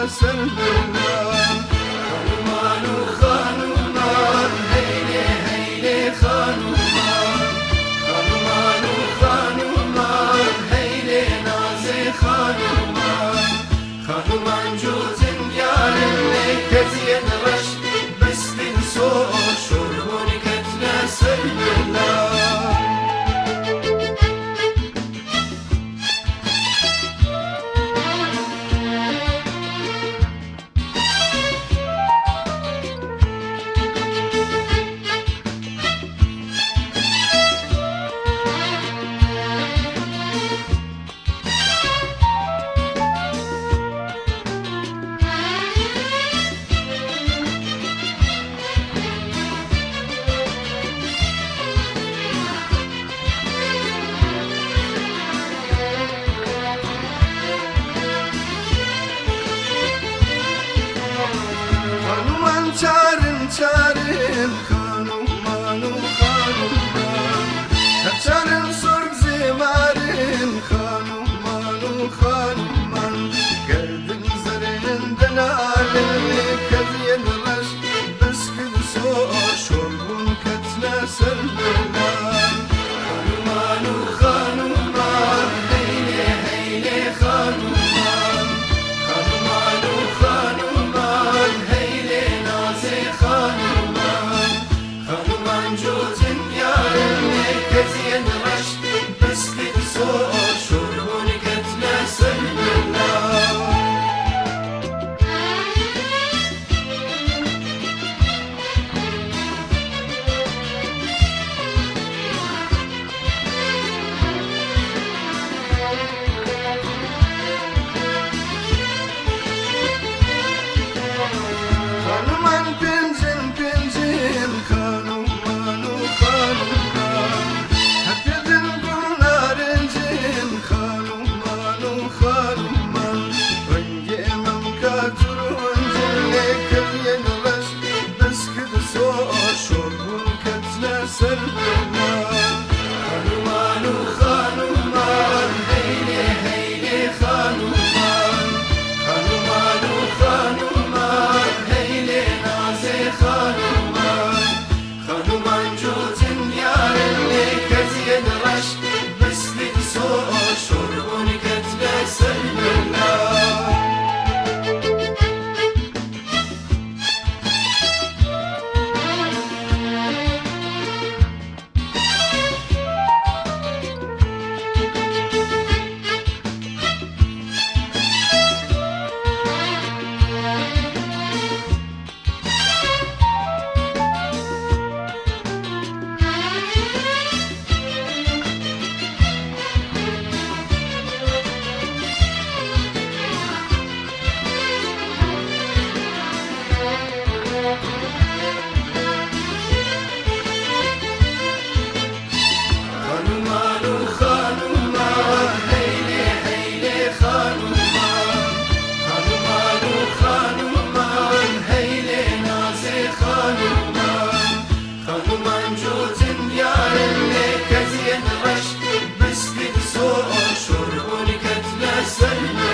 سلمان خانومان و خانومان هیله هیله خانومان خانومان و خانومان هیله ناز خانومان خانومان جوزن یارن کزین رشت بسکن سو شربون کتنا سلمان چارن چارن خانومان و خانومان چارن سرگ زمارن خانومان و خانومان گردن زرین دنالن کذین رشت بسکن سو شربون کتنا سلمان خانومان و خانومان هیله هیله خانومان خانومان و خانومان هیله خانومان خانومان جوزن یارن کزین رشت بسکن سو شربون کتنا سلمان سلمان خانومان و خانومان هیله هیله خانومان خانومان و خانومان هیله ناز خانومان خانومان جوزن یارن کزین رشت بسکن سو شربون کتنا سلمان خانومان جوزن یارن کزین رشت بسکن سو شربون کتنا سلمان